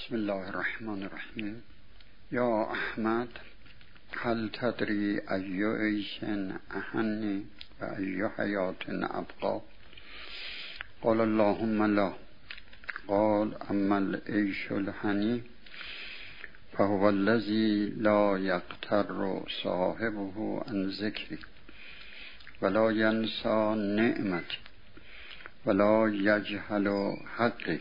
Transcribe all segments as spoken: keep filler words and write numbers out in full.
بسم الله الرحمن الرحیم. یا احمد هل تدری ای عیش اهنی و ای حیات ابقا؟ قال اللهم لا. قال اما العیش الهنی فهو الذی لا یغتر صاحبه عن ذکری ولا ینسى نعمتی ولا یجهل حقی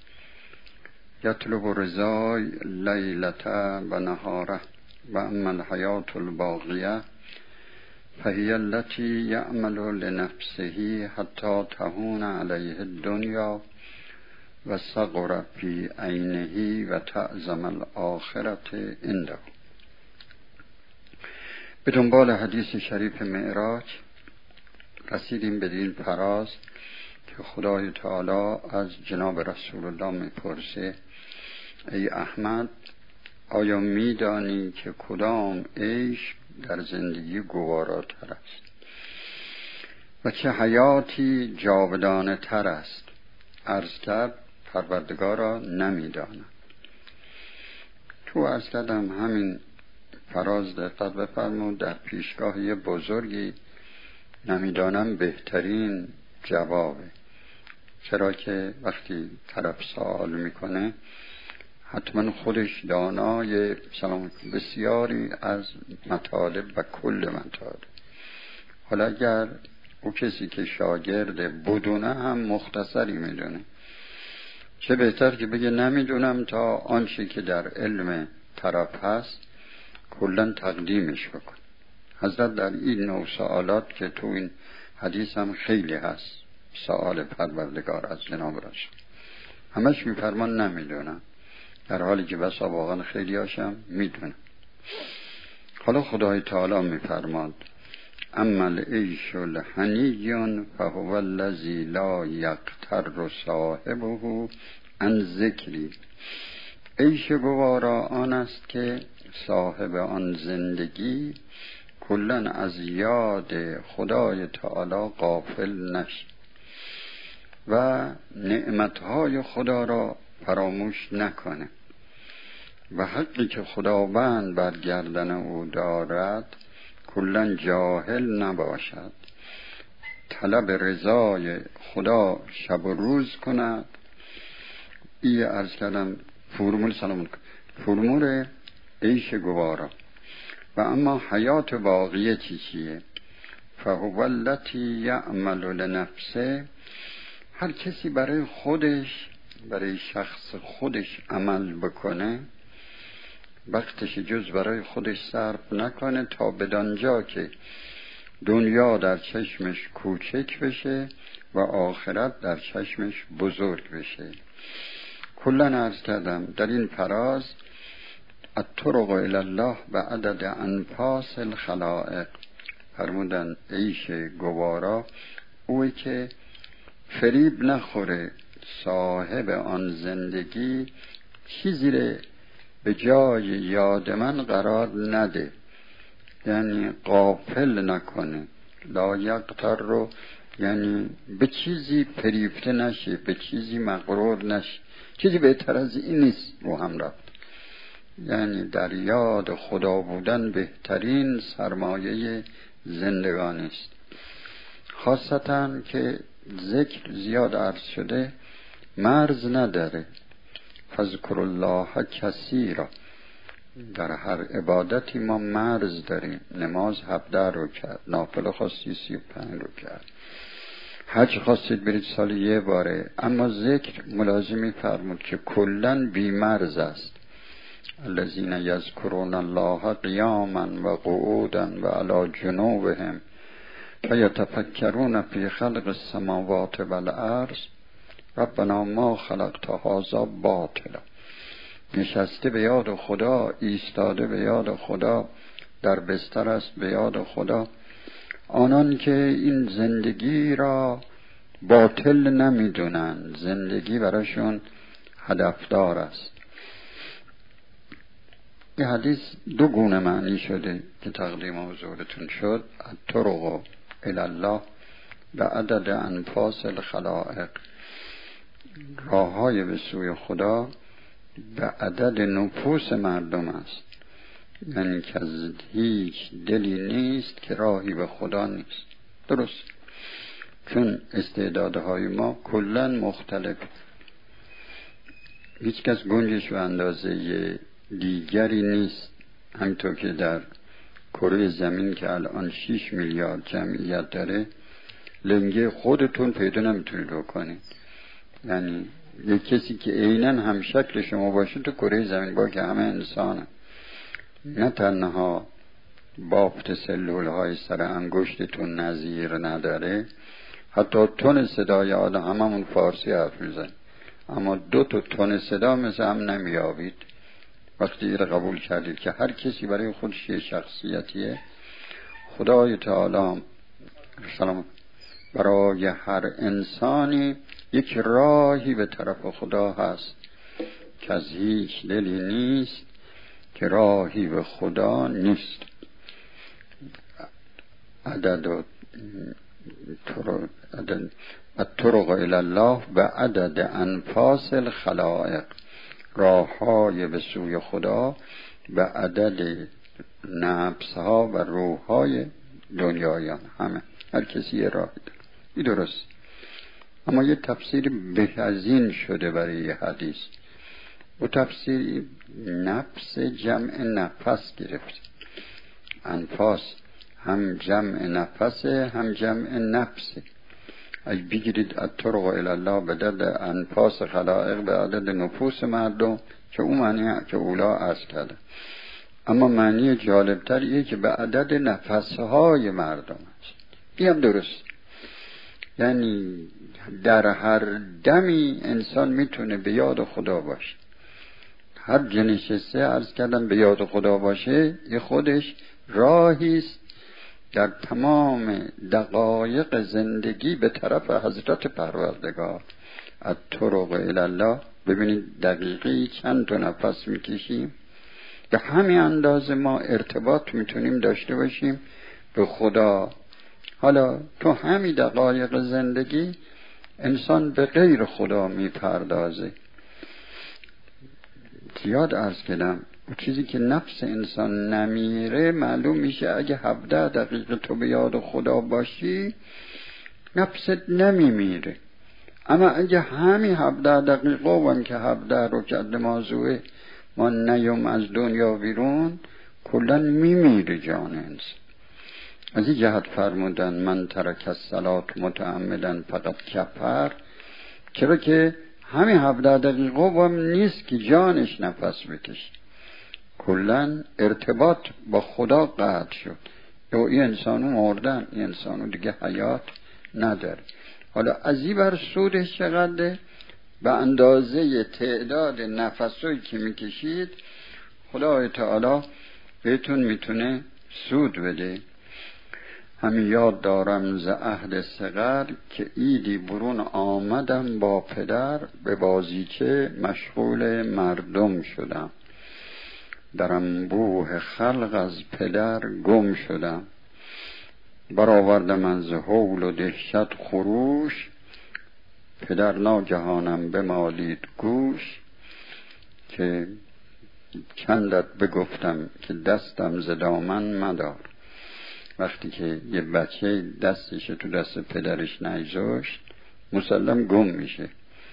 یطلب رضای لیلة و نهاره. و اما الحیات الباقیه فهی التي یعمل لنفسه حتی تهون علیه الدنیا و صغر فی عینه و تعظم الآخرة عنده. به دنبال حدیث شریف معراج رسیدیم به این فراز که خدای تعالی از جناب رسول الله میپرسه ای احمد آیا میدانی که کدام عیش در زندگی گواراتر است و چه حیاتی جاودانه تر است؟ عرض کرد پروردگارا نمیدانم. تو عرض کردم همین فراز دقت بفرمون، در پیشگاه یه بزرگی نمیدانم بهترین جوابه. چرا که وقتی طرف سوال میکنه حتما خودش دانای بسیاری از مطالب و کل مطالب. حالا اگر او کسی که شاگرد بدونه هم مختصری میدونه، چه بهتر که بگه نمیدونم تا آنچه که در علم طرف هست کلن تقدیمش بکن. حضرت در این نوع سوالات که تو این حدیث هم خیلی هست، سوال پروردگار از جناب رسول، همش میفرمان نمیدونم، در حالی که بسا واقعا خیلی هاشم میدونم. حالا خدای تعالی میفرماد اما العیش الهنی فهو الذی لا یغتر صاحبه عن ذکری. عیش گوارا آن است که صاحب آن زندگی کلن از یاد خدای تعالی غافل نشد و نعمتهای خدا را فراموش نکنه و حقی که خداوند بر گردن او دارد کلن جاهل نباشد، طلب رضای خدا شب و روز کند. این عرض کردم فرمول سلام فرمول عیش گوارا. و اما حیات باقیه چی چیه؟ فهو التی یعمل لنفسه. هر کسی برای خودش، برای شخص خودش عمل بکنه، وقتش جز برای خودش صرف نکنه تا بدانجا که دنیا در چشمش کوچک بشه و آخرت در چشمش بزرگ بشه. کلن عرض کردم در این فراز الطرق الی الله و عدد انفاس الخلائق فرمودن عیش گوارا اوی که فریب نخوره صاحب آن زندگی، چیزی رو به جای یاد من قرار نده، یعنی غافل نکنه. لا یغتر رو یعنی به چیزی فریفته نشه، به چیزی مغرور نشه. چیزی بهتر از این نیست رو هم رفت. یعنی در یاد خدا بودن بهترین سرمایه زندگانی است. خاصتا که ذکر زیاد عرض شده مرز نداره. فذکر الله کثیرا. در هر عبادتی ما مرز داریم. نماز هفده رکعت، نافله خواستی سی و پنج رکعت، حج خواستید برید سال یه باره. اما ذکر ملازمی فرمود که کلن بی مرز است. الذین یذکرون الله قیاما و قعودا و علی جنوبهم و یتفکرون فی خلق السماوات و الارض ربنا ما خلقت هذا باطلا. نشسته به یاد خدا، ایستاده به یاد خدا، در بستر است به یاد خدا. آنان که این زندگی را باطل نمیدونن، زندگی براشون هدفدار است. این حدیث دو گونه معنی شده که تقدیم حضورتون شد. الطرق الی الله و عدد انفاس الخلائق. راه های به سوی خدا به عدد نفوس مردم است، یعنی که از هیچ دلی نیست که راهی به خدا نیست. درست، چون استعدادهای ما کلاً مختلف، هیچ کس گنجش و اندازه دیگری نیست. همینطور که در کره زمین که الان شش میلیارد جمعیت داره، لنگه خودتون پیدا نمیتونید بکنید. یعنی یک کسی که عیناً هم شکل شما باشه تو کره زمین، با که همه انسانه، نه تنها بافت سلول های سر انگشتتون نظیر نداره، حتی تون صدای آدم هممون فارسی حرف میزن، اما دو تا تون صدا مثل هم نمیابید. وقتی این قبول کردید که هر کسی برای خودش یه شخصیتیه، خدای تعالی سلام برای هر انسانی یک راهی به طرف خدا هست که از هیچ دلی نیست که راهی به خدا نیست. عدد و عدد الطرق الی الله به عدد انفاس الخلائق، راههای به سوی خدا به عدد نفس ها و روح های دنیایان. همه هر کسی یه راه داره، این درست. اما یه تفسیر به‌ازین شده برای یه حدیث، و تفسیر نفس جمع نفس گرفت. انفاس هم جمع نفسه هم جمع نفسه. اگه بگیرید الطرق الی الله به عدد انفاس خلائق به عدد نفوس مردم، که اون معنی که اولا عرض کرده، اما معنی جالبتر ایه که به عدد نفسهای مردم است. این درست، یعنی در هر دمی انسان میتونه به یاد خدا باشه. هر جنشسته عرض کردم به یاد خدا باشه، یه خودش راهیست در تمام دقایق زندگی به طرف حضرت پروردگار. الطرق الی الله، ببینید دقیقی چند تا نفس میکشیم، به همین اندازه ما ارتباط میتونیم داشته باشیم به خدا. حالا تو همین دقایق زندگی انسان به غیر خدا میپردازه. زیاد عرض کردم اون چیزی که نفس انسان نمیره، معلوم میشه اگه هفده دقیقه تو به یاد خدا باشی نفست نمیمیره. اما اگه همین هفده دقیقه و که هفده رکعت نمازه ما نیوم از دنیا بیرون، کلن میمیره جان انسان. از این جهت فرمودن من ترک الصلاة متعمدن فقط کفر، چرا که همین هفده دقیقه هم نیست که جانش نفس بکشه، کلن ارتباط با خدا قطع شد. یا این انسانو مردن، این انسانو دیگه حیات نداره. حالا از این بر سودش چقدره؟ به اندازه تعداد نفسایی که میکشید خدای تعالی بهتون میتونه سود بده. همین یاد دارم ز عهد صغر که ایدی برون آمدم با پدر، به بازیچه مشغول مردم شدم، در انبوه خلق از پدر گم شدم. برآوردم از هول و دهشت خروش، پدر ناگهانم بمالید گوش، که چندت بگفتم که دستم ز دامن مدار. وقتی که یه بچه دستش تو دست پدرش نگذاشت مسلم گم میشه.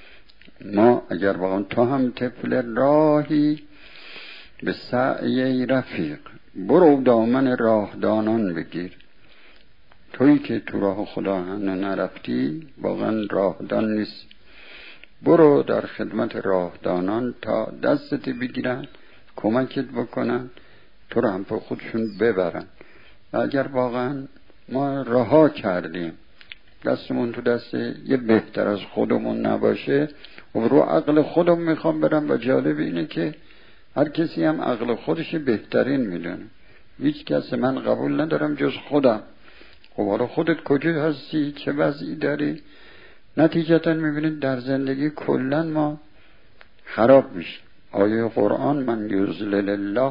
ما اگر واقعا تو هم طفل راهی به سعی رفیق، برو دامن راهدانان بگیر. تویی که تو راه خدا هنو نرفتی واقعا راهدان نیست. برو در خدمت راهدانان تا دستت بگیرن، کمکت بکنن، تو رو هم په خودشون ببرن. اگر واقعا ما رها کردیم، دستمون تو دست یه بهتر از خودمون نباشه و رو عقل خودم میخوام برم، و جالب اینه که هر کسی هم عقل خودش بهترین میدونه. هیچ کس من قبول ندارم جز خودم. خب حالا خودت کجا هستی؟ چه وضعی داری؟ نتیجتا میبینید در زندگی کلن ما خراب میشه. آیه قرآن من یضلل الله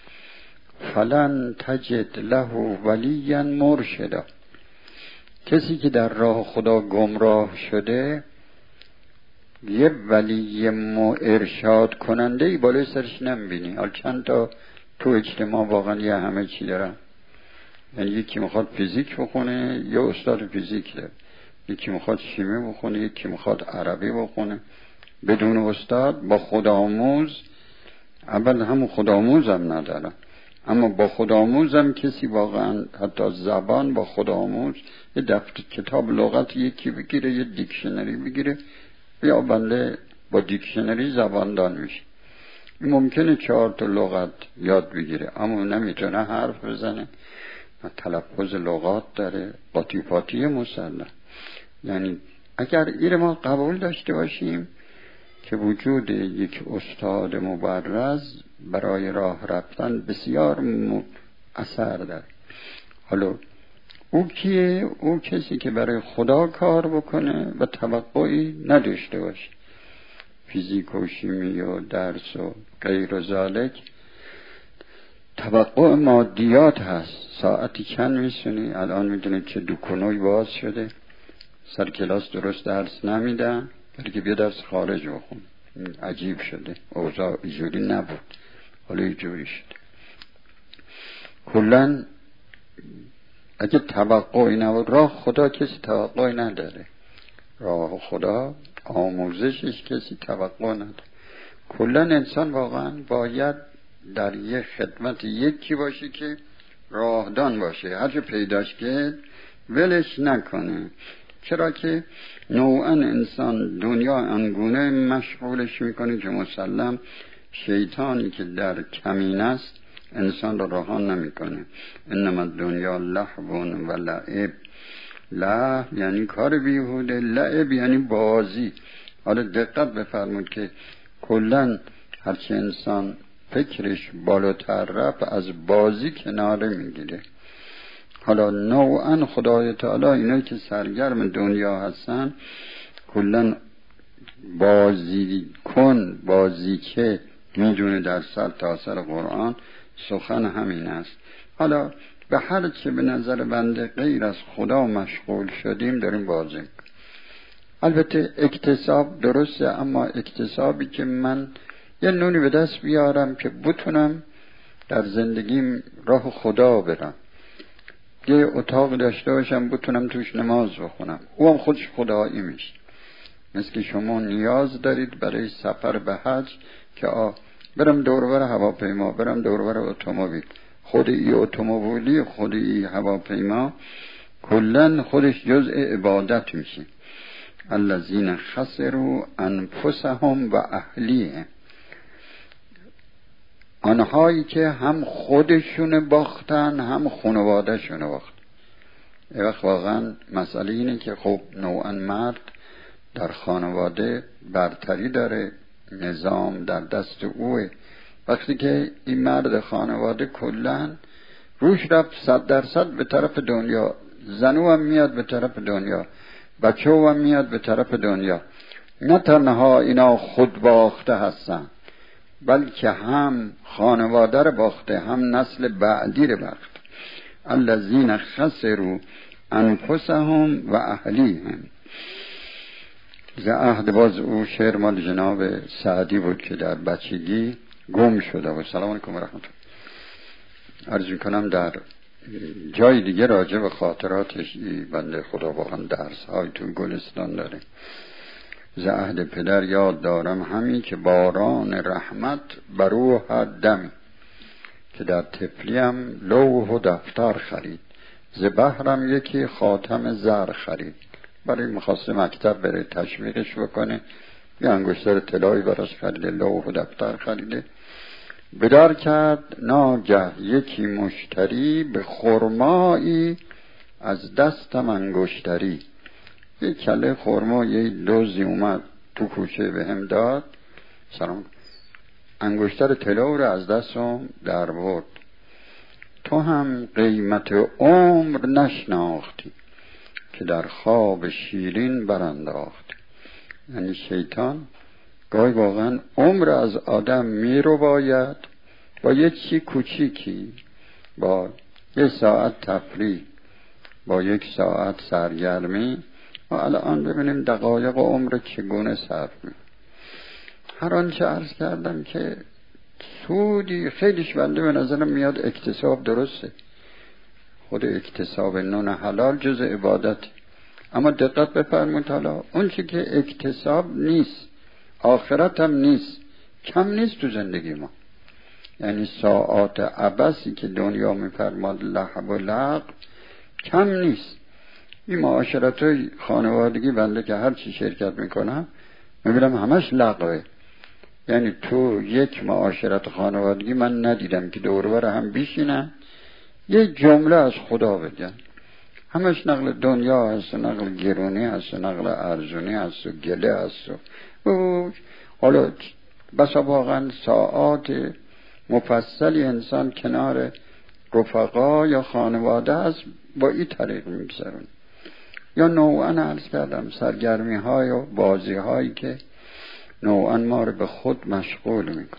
فلن تجد له ولیا مرشدا، کسی که در راه خدا گمراه شده یه ولی مو ارشاد کننده ای بالای سرش نمیبینی. حالا چند تا تو اجتماع واقعا یه همه چی دارن، یعنی یکی میخواد فیزیک بخونه یه استاد فیزیک داره، یکی میخواد شیمی بخونه یکی میخواد عربی بخونه بدون استاد. با خودآموز اول همون خودآموز هم ندارن، اما با خودآموز هم کسی واقعا حتی زبان با خودآموز یه دفتر کتاب لغت یکی بگیره یه دیکشنری بگیره یا بنده با دیکشنری زبان دان میشه. ممکنه چهار تا لغت یاد بگیره اما نمیتونه حرف بزنه، تلفظ لغات داره، قاطی پاتی مسلح. یعنی اگر این ما قبول داشته باشیم که وجود یک استاد مبرز برای راه رفتن بسیار اثر داره. حالا او کیه؟ او کسی که برای خدا کار بکنه و توقعی نداشته باشه. فیزیک و شیمی و درس و غیر و ذالک توقع مادیات هست. ساعتی چند میسونی؟ الان میدونید که دکانوی باز شده، سر کلاس درست درس نمیدن، بلکه بیا درس خارج بخون. عجیب شده، اوضاع اینجوری نبود، حالا اینجوری شده. کلن اگه توقعی نبود، راه خدا کسی توقعی نداره، راه خدا آموزشش کسی توقع نداره. کلن انسان واقعا باید در یک خدمت یکی باشه که راهدان باشه، هرچه پیداش کرد ولش نکنه. چرا که نوعا انسان دنیا انگونه مشغولش میکنه که مسلم شیطانی که در کمین است انسان را رهان نمیکنه. انما دنیا لهو و لعب. لهو یعنی کار بیهوده، لعب یعنی بازی. حالا دقت بفرمود که کلن هرچی انسان فکرش بالاتر رفت از بازی کناره میگیره. حالا نوعا خدای تعالی اینایی که سرگرم دنیا هستن کلن بازی کن بازی که میدونه در سر تاثر قرآن سخن همین است. حالا به هر چه به نظر بنده غیر از خدا مشغول شدیم داریم بازی میکنیم. البته اکتساب درسته، اما اکتسابی که من یه نونی به دست بیارم که بتونم در زندگیم راه خدا برم، یه اتاق داشته باشم بتونم توش نماز بخونم، او هم خودش خدایی میشه. مثل که شما نیاز دارید برای سفر به حج که آه برم دوربر هواپیما، برم دوربر اتومبیل، خود ای اتومبیلی خود ای هواپیما کلن خودش جزء عبادت میشه. الذین خسروا انفسهم و اهلیهم، آنهایی که هم خودشون باختن هم خانوادهشون باختن. یه وقت واقعا مسئله اینه که خب نوعا مرد در خانواده برتری داره، نظام در دست اوه. وقتی که این مرد خانواده کلن روش رفت صد درصد به طرف دنیا، زنو هم میاد به طرف دنیا، بچه هم میاد به طرف دنیا، نه تنها اینا خود باخته هستن بلکه هم خانواده رو باخته هم نسل بعدی رو باخته. الذین خسروا انفسهم و اهلیهم. ز عهد باز او شعر مال جناب سعدی بود که در بچگی گم شده و سلام علیکم و رحمت الله. عرض میکنم در جای دیگه راجع به خاطراتش بنده خدا واقعا درس های تو گلستان داره. ز عهد پدر یاد دارم همین که باران رحمت برو دمی، که در طفلیم لوح و دفتر خرید، ز بحرم یکی خاتم زر خرید. برای مخواست مکتب بره تشویقش بکنه، یه انگشتر طلایی براش خریده، لوح و دفتر خریده. بدار کرد ناگه یکی مشتری، به خرمایی از دستم انگشتری. یک کله خرما یه دوزی اومد تو کوچه به هم داد، سلام، انگشتر طلا رو از دستم در برد. تو هم قیمت عمر نشناختی، که در خواب شیرین برانداختی. یعنی شیطان گاهی واقعا عمر از آدم می رو باید با یه چی کوچیکی، با یک ساعت تفریح، با یک ساعت سرگرمی و الان ببینیم دقایق و عمر چگونه صرف می. هر آنچه عرض کردم که سودی خیلیش بنده به نظرم میاد اکتساب درسته، خود اکتساب نون حلال جز عبادت، اما دقت بفرمایید حالا اون چی که اکتساب نیست، آخرت هم نیست، کم نیست تو زندگی ما. یعنی ساعات عبثی که دنیا میفرماد لهو و لعب کم نیست. این معاشرت های خانوادگی بنده که هر چی شرکت میکنم میبینم همش لغوه. یعنی تو یک معاشرت خانوادگی من ندیدم که دور بر هم بشینن یه جمله از خدا بگن. همش نقل دنیا هست، نقل گرونی هست، نقل ارزونی هست و گله هست و حالا بسا واقعا ساعات مفصلی انسان کنار رفقا یا خانواده هست با این طریق میگذرون. یا نوعا عرض کردم سرگرمی های و بازی هایی که نوعا ما رو به خود مشغول میکن.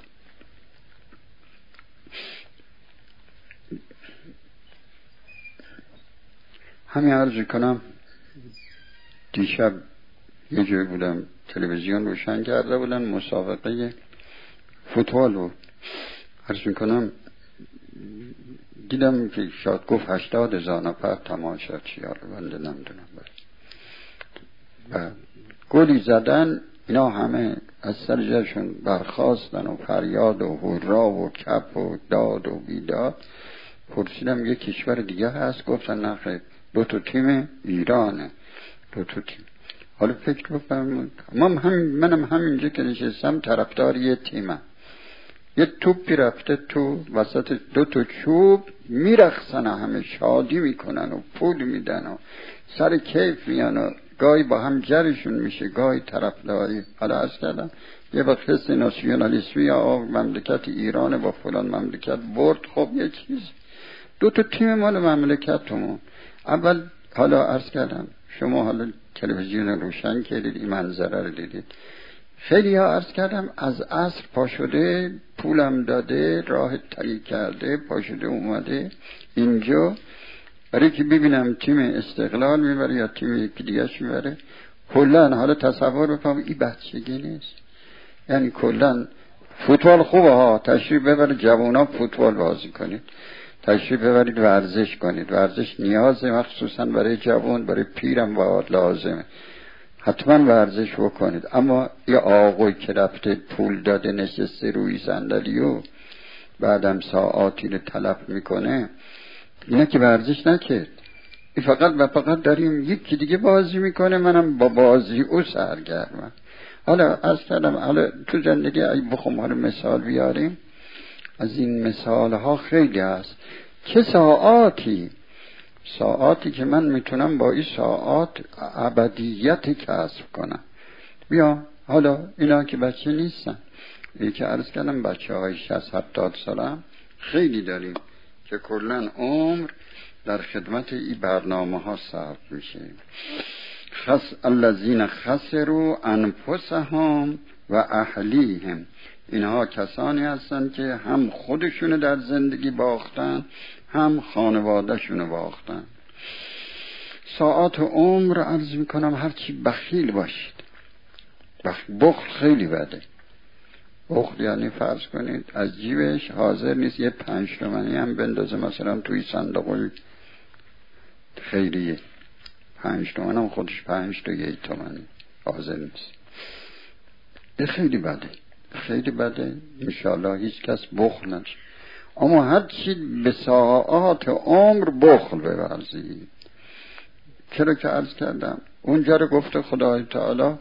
همین عرض کنم دیشب یه جایی بودم تلویزیون روشن کرده بودن مسابقه فوتبال رو عرض میکنم دیدم که شاید گفت هشتاد هزار نفر تماشا چیار بنده نمیدونم و گلی زدن اینا همه از سر جاشون برخاستن و فریاد و هورا و کپ و داد و بیداد. پرسیدم یه کشور دیگه هست؟ گفتن نخیر دو تا تیم ایرانه، دو تا تیم. حالا فکر بفرمایید من هم منم همینجا که نشستم طرفدار یه تیمم، یه توپی رفته تو وسط دو تا چوب میرقصن، همه شادی میکنن و پول میدن و سر کیف میان و گاهی با هم جرشون میشه، گاهی طرفداری. حالا عرض کردم یه وقت حس ناسیونالیسمی یا مملکت ایران با فلان مملکت برد، خب یه چیز دو تا تیم مال مملکتمون. اول حالا عرض کردم شما حالا تلویزیون روشن کردید این منظره رو دیدید، خیلی ها عرض کردم از عصر پا شده پولم داده راه طریق کرده پا شده اومده اینجا برای که ببینم تیم استقلال میبره یا تیم یکی دیگهش میبره. کلن حالا تصور بکنم این بچگی نیست، یعنی کلن فوتبال خوبه ها، تشریف ببرید جوونا فوتبال بازی کنید، تشریف ببرید ورزش کنید، ورزش نیازه مخصوصا برای جوان، برای پیرم باید لازمه حتما ورزش بکنید. اما یه آقوی که رفته پول داده نشسته روی صندلی و بعدم ساعاتی رو تلف میکنه، اینه که ورزش نکرد، این فقط و فقط داریم یکی دیگه بازی میکنه منم با بازی او سرگرمم. حالا از کردم حالا تو زندگی ای بخوام حالا مثال بیاریم، از این مثال ها خیلی هست. چه ساعاتی ساعاتی که من میتونم با این ساعات ابدیت کسب کنم. بیا حالا اینا که بچه نیستن، این که عرض کردم بچه های شصت هفتاد سالم خیلی داریم که کلن عمر در خدمت این برنامه ها صرف میشه. خس الذین خسروا انفسهم و اهلیهم، اینها کسانی هستند که هم خودشونو در زندگی باختن هم خانوادهشونو باختن. ساعات عمر عرض میکنم هرچی بخیل باشید، بخل خیلی بده. بخل یعنی فرض کنید از جیبش حاضر نیست یه پنج تومنی هم بندازه مثلا توی صندوق خیریه، پنج تومن هم خودش پنج تا یک تومنی حاضر نیست. این خیلی بده، خیلی بده. انشاءالله هیچ کس بخل نشه، اما هر چی به ساعات عمر بخل بورزید. چرا که عرض کردم اونجا رو گفته خدای تعالی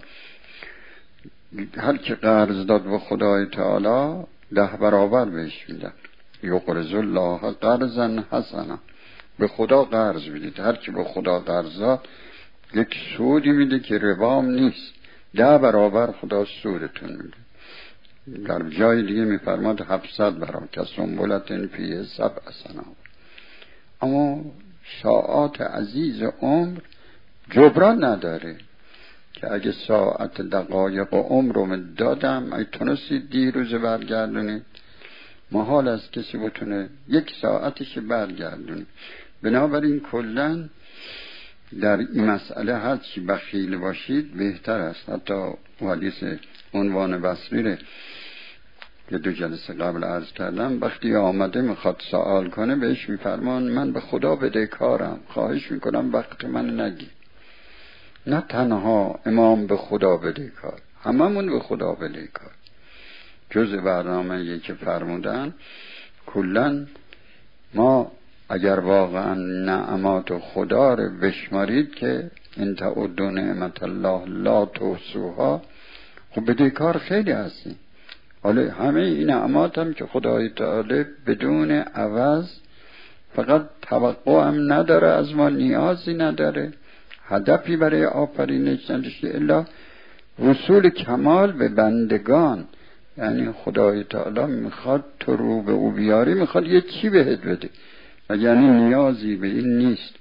هر که قرض داد به خدای تعالی ده برابر بهش میده. یقرض الله قرضا حسنا، به خدا قرض میدید، هر کی به خدا قرض داد یک سودی میده که ربام نیست، ده برابر خدا سودتون میده. در جای دیگه میفرماد هفتصد برابر که سنبلتن فیه سبع سنابل. اما ساعات عزیز عمر جبران نداره که اگه ساعت دقایق و عمر رو دادم اگه تونستید دیروز برگردونید، محال است کسی بتونه یک ساعتش برگردونه. بنابراین کلن در این مسئله هر چی بخیل باشید بهتر است. حتی حدیث عنوان بصری که دو جلسه قبل عرض کردم، وقتی آمده میخواد سوال کنه بهش میفرمان من به خدا بدهکارم، خواهش میکنم وقت من نگی. نه تنها امام به خدا بدهکار، هممون به خدا بدهکار. جز برنامه یکی که فرمودن کلن ما اگر واقعا نعمات خدا رو بشمارید که ان تعدوا نعمت الله لا تحصوها، خب بدهکار خیلی هستیم. حالا همه این نعمات هم که خدای تعالی بدون عوض فقط توقع هم نداره از ما، نیازی نداره، هدفی برای آفرینش نداشته الا وصول کمال به بندگان. یعنی خدای تعالی میخواد تو رو به او بیاری، میخواد یه چی بهت بده، یعنی نیازی به این نیست.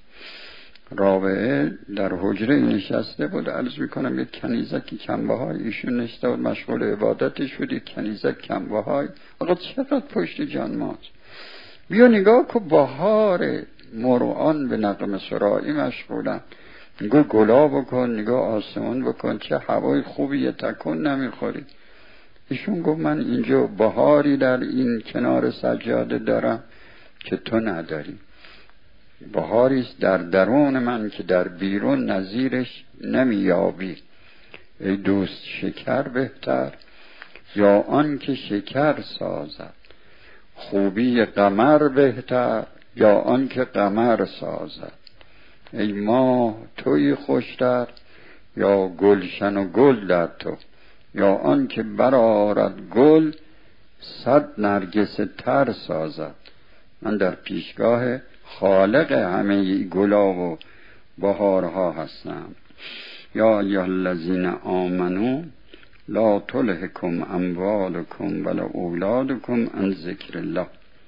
رابعه در حجره نشسته بود، عرض میکنم یک کنیزکی کمبهای ایشون نشسته بود مشغول عبادتش بود، یک کنیزک کمبهای. آقا چقدر پشت جان ماست، بیا نگاه که بهار مرغان به نغمه سرایی مشغولن، نگاه گلا بکن، نگاه آسمان بکن، چه هوای خوبیه، تکون نمیخوری. ایشون گفت من اینجا بهاری در این کنار سجاده دارم که تو نداری، بهاریست در درون من که در بیرون نظیرش نمیابی. ای دوست شکر بهتر یا آن که شکر سازد، خوبی قمر بهتر یا آن که قمر سازد. ای ماه توی خوشتر یا گلشن و گل در تو، یا آن که برآرد گل صد نرگس تر سازد. من در پیشگاه خالق همه گلا و بهارها هستم. یا ایها الذین آمنو لا تلهکم اموالکم ولا اولادکم عن ذکر الله.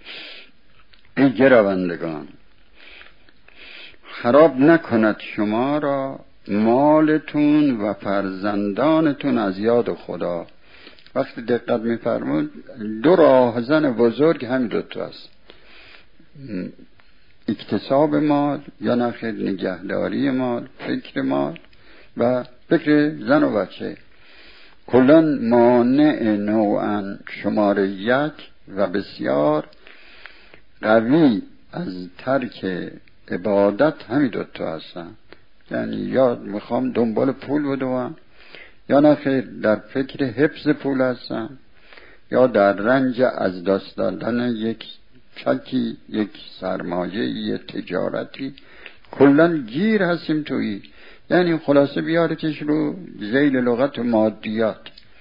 ای گروندگان، خراب نکند شما را مالتون و فرزندانتون از یاد خدا. وقتی دقت می‌فرمود دو راهزن بزرگ هم دوتا است، اکتساب مال یا نخیر نگهداری مال، فکر مال و فکر زن و بچه. کلان مانع نوعا شماره یک و بسیار قوی از ترک عبادت همین دوتا هستن. یعنی یا میخوام دنبال پول بدوم، یا نخیر در فکر حفظ پول هستم، یا در رنج از دست دادن یک چکی، یک سرمایه، یک تجارتی. کلن گیر هستیم تویی. یعنی خلاصه بیارتش رو ذیل لغت مادیات.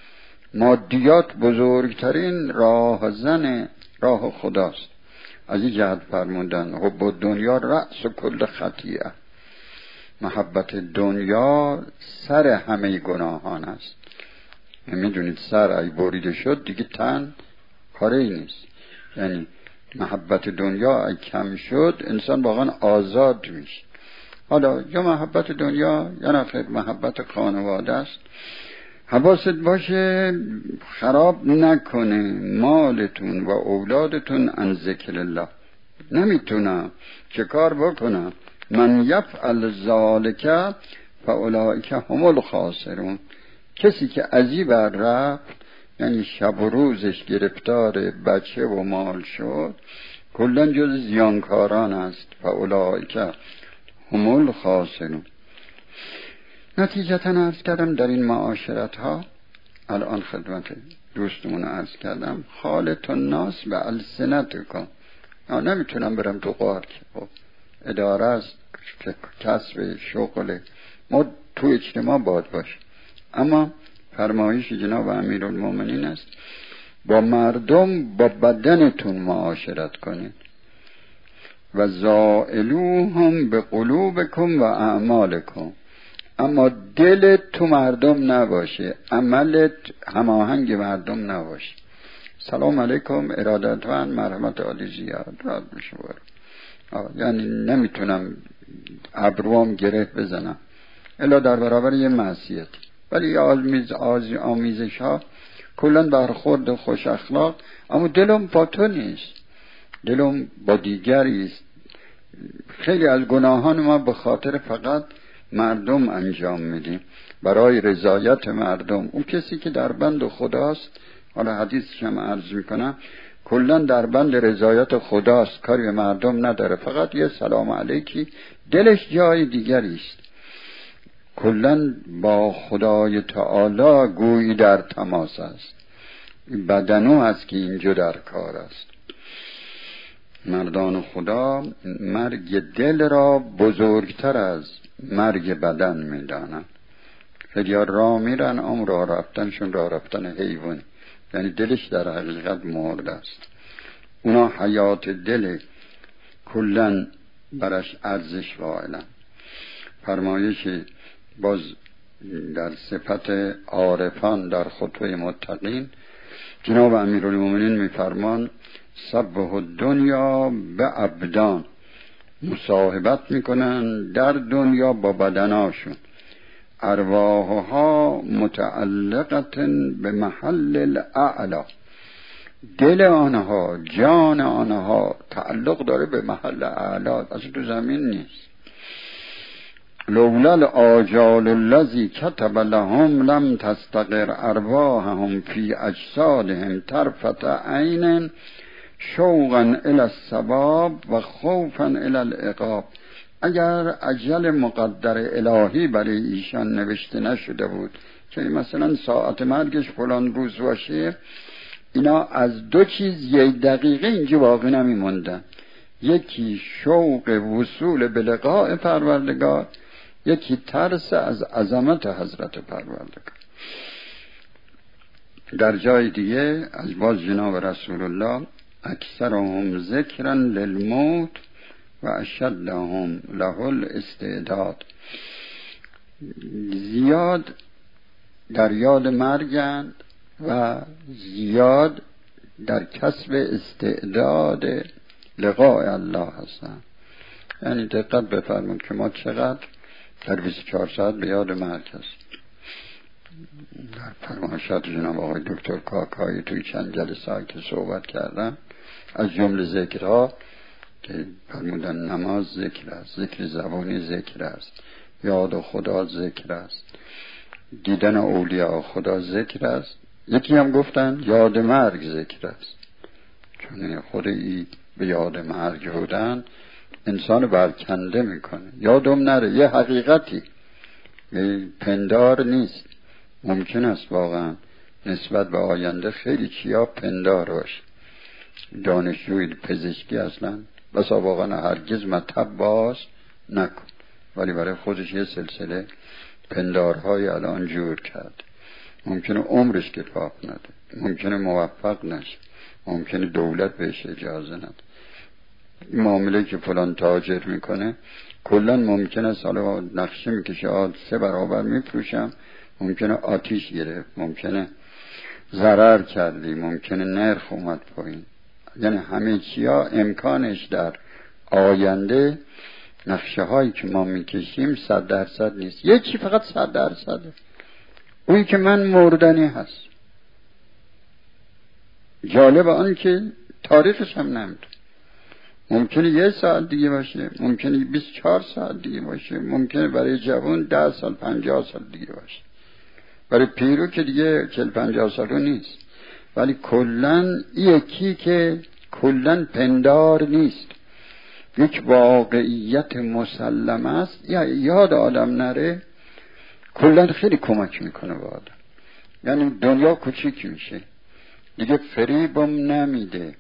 مادیات بزرگترین راه زن راه خداست. از این جهت فرمودن حب دنیا رأس کل خطیئه. محبت دنیا سر همه گناهان است. میدونید سر ای بریده شد دیگه تن کاری نیست. یعنی محبت دنیا ای کم شد انسان واقعا آزاد میشه. حالا یا محبت دنیا یا نخیر محبت خانواده است. حواست باشه خراب نکنه مالتون و اولادتون عن ذکر الله. نمیتونم چه کار بکنم؟ من یفعل ذالک فاولئک هم الخاسرون. کسی که ازی بر رفت، یعنی شب و روزش گرفتار بچه و مال شد، کلن جز زیانکاران است. فاولئک هم الخاسرون. نتیجتا عرض کردم در این معاشرت ها الان خدمت دوستمون عرض کردم خالط الناس به السنتکم. نمیتونم برم تو قار که اداره است، کسب شغل ما تو اجتماع باد باشه. اما فرمایش جناب امیرالمومنین است با مردم با بدنتون معاشرت کنید و زائلوهم به قلوبکم و اعمالکم. اما دلت تو مردم نباشه، عملت هماهنگ مردم نباشه. سلام علیکم ارادتمند مرحمت عالی زیاد راد میشه بارو. یعنی نمیتونم ابروام گره بزنم الا در برابر یه معصیت. ولی آمیز آمیزش ها کلن برخورد خوش اخلاق، اما دلم با تو نیست، دلم با دیگری است. خیلی از گناهان ما به خاطر فقط مردم انجام میدیم، برای رضایت مردم. اون کسی که در بند خداست، حالا حدیثش هم عرض میکنم، کلا در بند رضایت خداست، کاری به مردم نداره، فقط یه سلام علیکی، دلش جای دیگری است، کلا با خدای تعالی گویی در تماس است. بدنو هست که اینجا در کار است. مردان خدا مرگ دل را بزرگتر از مرگ بدن میدانن. خیلی ها راه میرن، اما راه رفتنشون راه رفتن حیوانی، یعنی دلش در حقیقت مرده است. اونا حیات دل کلن برش ارزش قائلن. فرمایش باز در صفت عارفان در خطبه متقین جناب امیرالمومنین میفرمان سبح الدنیا به ابدان، مصاحبت میکنن در دنیا با بدناشون، ارواحها متعلقت به محل الاعلا، دل آنها، جان آنها تعلق داره به محل اعلا، اصلا تو زمین نیست. لولا الآجال الذی کتب لهم لم تستقر ارواحهم فی اجسادهم طرفة عین شوقا الی الثواب و خوفا الی العقاب. اگر اجل مقدر الهی برای ایشان نوشته نشده بود که مثلا ساعت مرگش فلان روز باشه، اینا از دو چیز یک دقیقه اینجا باقی نمیموندن. یکی شوق وصول به لقاء پروردگار، یکی ترس از عظمت حضرت پروردگار. در جای دیگه از باز جناب رسول الله اکثرهم ذکرا للموت و اشدهم له الاستعداد، زیاد در یاد مرگند و زیاد در کسب استعداد لقاء الله هستند. یعنی دقت بفرمایید که ما چقدر در بیست و چهار ساعت به یاد مرگ هست. در فرمایشات جناب آقای دکتر کاکایی توی چند جلسه که صحبت کردم، از جمله ذکرها که فرمودن نماز ذکر است، ذکر زبانی ذکر است، یاد خدا ذکر است، دیدن اولیاء خدا ذکر است، یکی هم گفتن یاد مرگ ذکر است. چون خود ای به یاد مرگ بودن انسان برکنده میکنه. یادم نره یه حقیقتی، یه پندار نیست. ممکن است واقعا نسبت به آینده خیلی چیا پندار باشه. دانشجوی پزشکی اصلا بسا واقعا هرگز مطب باز نکن، ولی برای خودش یه سلسله پندارهای الان جور کرد. ممکنه عمرش کتاب نده، ممکنه موفق نشه، ممکنه دولت بهش اجازه نده. این معامله که فلان تاجر میکنه کلا ممکنه است حالا نقشه میکشه آد سه برابر میفروشم، ممکنه آتیش گرفت، ممکنه ضرر کردی، ممکنه نرخ اومد پایین. یعنی همه چیا امکانش در آینده نقشه هایی که ما میکشیم صد درصد نیست. یه چی فقط صد درصده، اونی که من مردنی هست. جالب آن که تاریخش هم نمیدون، ممکنه یه ساعت دیگه باشه، ممکنه بیست و چهار ساعت دیگه باشه، ممکنه برای جوان ده سال پنجاه سال دیگه باشه، برای پیرو که دیگه چل پنجاه سالو نیست. ولی کلن یکی که کلن پندار نیست، یک واقعیت مسلم است. یا یاد آدم نره کلن خیلی کمک میکنه به آدم. یعنی دنیا کوچیک میشه دیگه، فریبم نمیده.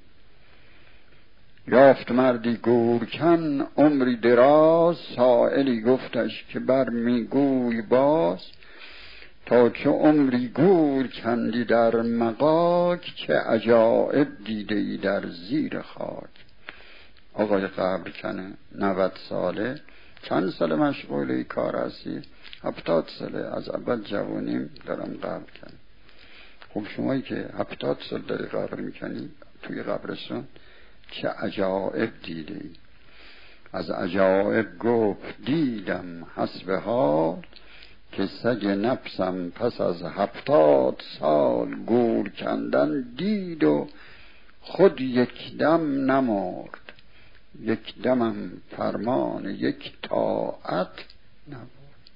یافت مردی گورکن عمری دراز، سائلی گفتش که بر میگوی باز، تا چه عمری گور کندی در مغاک، چه عجائب دیده ای در زیر خاک. آقای قبر کنه نود ساله، چند سال مشغول ای کار هستی؟ هفتاد ساله، از اول جوانیم دارم قبر کنه. خب شمایی که هفتاد سال داری قبر میکنی توی قبرستون، چه عجائب دیده ای. از عجائب گفت دیدم حسب حال، که سگ نفسم پس از هفتاد سال گور کندن دید و خود یک دم نمرد. یک دمم فرمان یک طاعت نبود.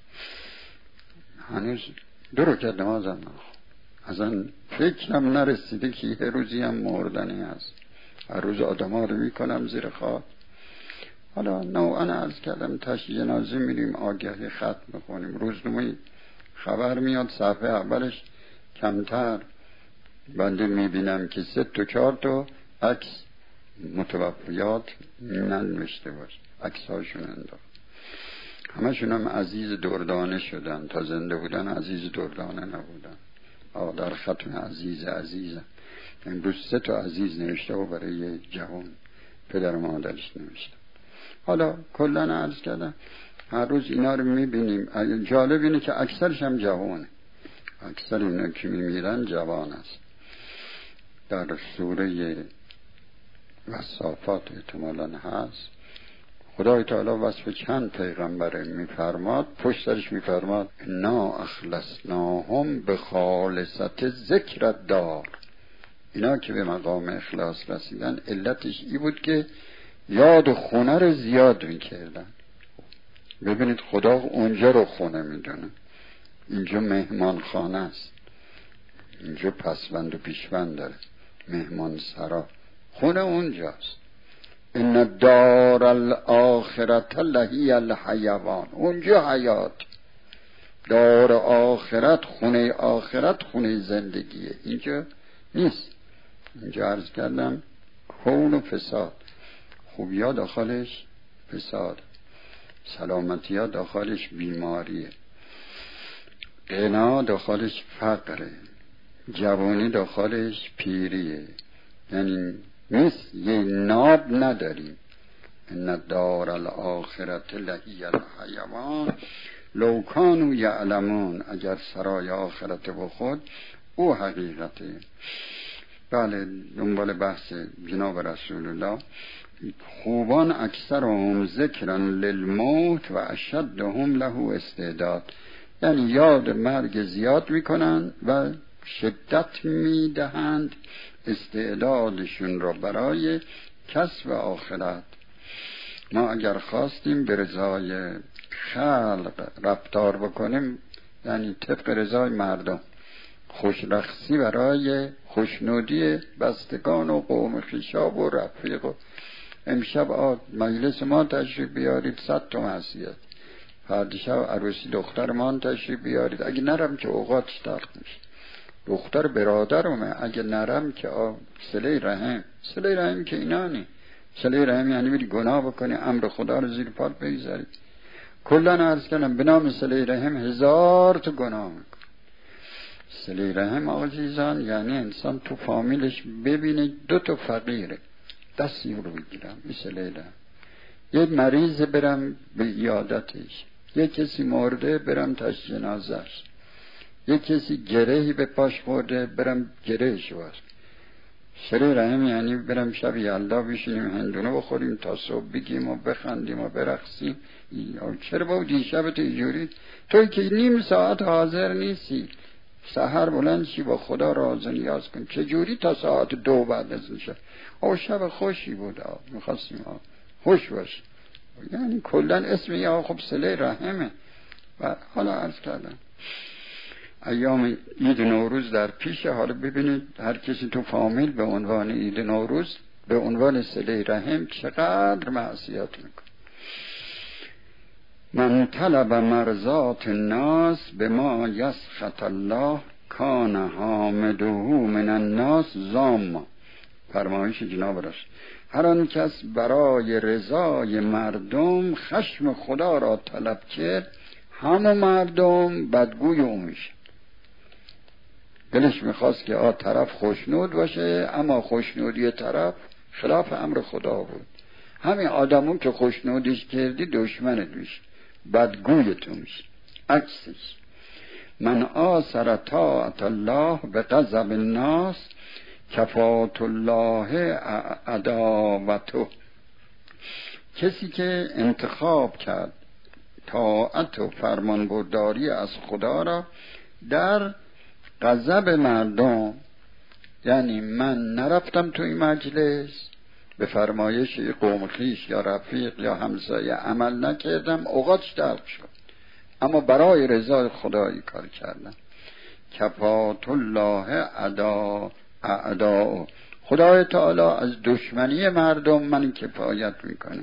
هنوز دو رکعت نمازم نخوند، اصلا فکرم نرسیده که یه روزی هم مردنی هست. هر روز آدم ها رو میکنم زیر خاک. حالا نوعا عرض کردم تشی جنازه میریم، آگهی خط میخونیم، روزنامه خبر میاد صفحه اولش کمتر بنده میبینم که سه تا چهار تا عکس متوفیات ننوشته باش، عکس هاشون انداخت. همشون هم عزیز دردانه شدن، تا زنده بودن عزیز دردانه نبودن. آه در ختم عزیز عزیزم امروز سه تا عزیز نوشته و برای جوان پدر مادرش نوشته. حالا کلن عرض کردم هر روز اینا رو میبینیم. جالب اینه که اکثرش هم جوانه، اکثر اینا که میمیرن جوان است. در سوره وصافات احتمالاً هست خدای تعالی وصف چند پیغمبر میفرماد، پشت سرش میفرماد انا اخلصناهم به خالصت ذکر الدار. اینا که به مقام اخلاص رسیدن علتش ای بود که یاد خونه رو زیاد میکردن. ببینید خدا اونجا رو خونه میدونه، اینجا مهمان خانه است، اینجا پسوند و پیشوند داره، مهمان سرا، خونه اونجاست. ان دار الاخرت لهی الحیوان، اونجا حیات. دار آخرت، خونه آخرت خونه زندگیه، اینجا نیست. اینجا عرض کردم کون و فساد، خوبیا داخلش فساد، سلامتی ها داخلش بیماریه، غنا داخلش فقره، جوانی داخلش پیریه. یعنی نیست، یه ناب نداریم. ان دار الاخرت لهی الحیوان لو کانوا یعلمون، اگر سرای آخرت با خود او حقیقته. بله دنبال بحث جناب رسول الله، خوبان اکثرهم ذکرن للموت و اشدهم له استعداد، یعنی یاد مرگ زیاد میکنن و شدت میدهند استعدادشون را برای کسب آخرت. ما اگر خواستیم به رضای خلق رفتار بکنیم، یعنی طبق رضای مردم، خوشرخصی برای خوشنودی بستگان و قوم خویشاب و رفیق. و امشب آد مجلس ما تشریف بیارید، صد تا معصیت. فردا شب عروسی دختر ما تشریف بیارید، اگه نرم که اوقاتش تلخ میشه. دختر برادرمه، اگه نرم که صله رحم، صله رحم که اینا نی. صله رحم یعنی بری گناه بکنی، امر خدا رو زیر پات بگذاری. کلن عرض کنم به نام صله رحم هزار تا گناه میکن. صله رحم عزیزان یعنی انسان تو فامیلش ببینه دو تا فقیره، دستی رو بگیرم، این صله رحم. یه مریض برم به عیادتش، یه کسی مرده برم تشییع جنازه‌اش، یه کسی گرهی به پاش خورده برم گرهش واسه. صله رحم یعنی برم شب یلدا بشینیم هندونه بخوریم تا صبح بگیم و بخندیم و برقصیم. چرا با دیشب تو اینجوری؟ توی که نیم ساعت حاضر نیستی، سحر بلند شی با خدا راز و نیاز کن. چجوری تا ساعت دو بعد از نشه؟ او شب خوشی بود، میخواستیم خوش باش. یعنی کلن اسم یا خب صله رحمه. و حالا عرض کردم ایام عید نوروز در پیش، حالا ببینید هر کسی تو فامیل به عنوان عید نوروز به عنوان صله رحم چقدر معصیت میکنه. من طلب مرضات الناس به ما یسخط الله کان حامده من الناس زاما. فرمایش جناب رسول، هر آن کس برای رضای مردم خشم خدا را طلب کرد، همه مردم بدگوی او میشه. دلش میخواست که آ طرف خوشنود باشه، اما خوشنودی طرف خلاف امر خدا بود. همین آدمون که خوشنودیش کردی دشمنت میشه، بدگوی تو میشه. عکسش من آثر طاعت الله به غضب الناس کفات الله عداوته. کسی که انتخاب کرد طاعت و فرمانبرداری از خدا را در غضب مردم، یعنی من نرفتم توی مجلس، به فرمایش قوم خویش یا رفیق یا همسایه عمل نکردم، اوقاتش دلق شد، اما برای رضای خدایی کار کردم. کفات الله اعدا اعدا، خدای تعالی از دشمنی مردم من کفایت میکنه.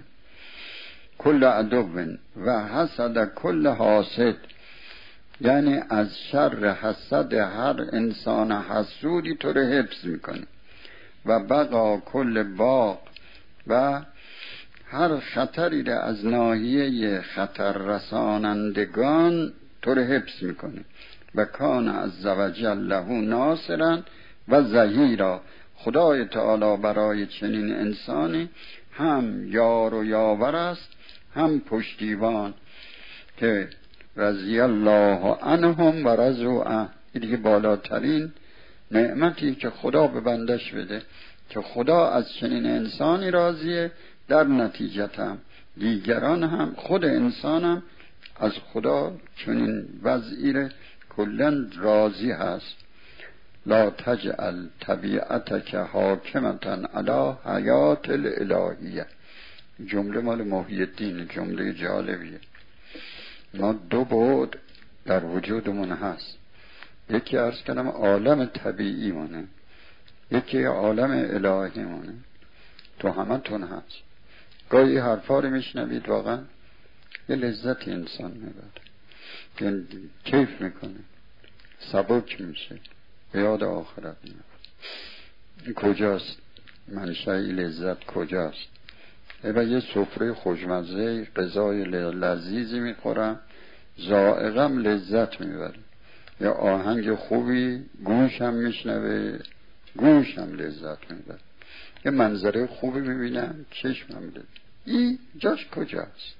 کل عدو و حسد کل حاسد، یعنی از شر حسد هر انسان حسودی تو رو حفظ میکنه. و بقا کل باغ، و هر خطری را از ناحیه خطر رسانندگان تو رو حفظ میکنه. و کان عز وجل له ناصرا و ظهیرا، خدای تعالی برای چنین انسانی هم یار و یاور است هم پشتیبان. که رضی الله عنهم و رضوا عنه، این دیگه بالاترین نعمتی که خدا به بندش بده، که خدا از چنین انسانی راضیه، در نتیجتم دیگران هم، خود انسانم از خدا چنین وضعی کلن راضی هست. لا تجعل طبیعتک حاکمتا علی حیات الالهیه. جمله مال محی الدین، جمله جالبیه. ما دو بعد در وجودمون هست، یکی عرض کنم عالم طبیعی مونه، یکی عالم الهی مونه. تو همه تون هست. گاهی حرفا رو میشنوید واقعا یه لذت انسان میبره، یعنی کیف میکنه، سبک میشه، به یاد آخرت میفته. کجاست منشأ لذت؟ کجاست؟ و یه سفره خوشمزه، غذای لذیذی میخورم، ذائقم لذت میبره. یا آهنگ خوبی گوشم میشنوه، گوشم لذت میبره. یه منظره خوبی میبینم، چشمم لذت. این جاش کجاست؟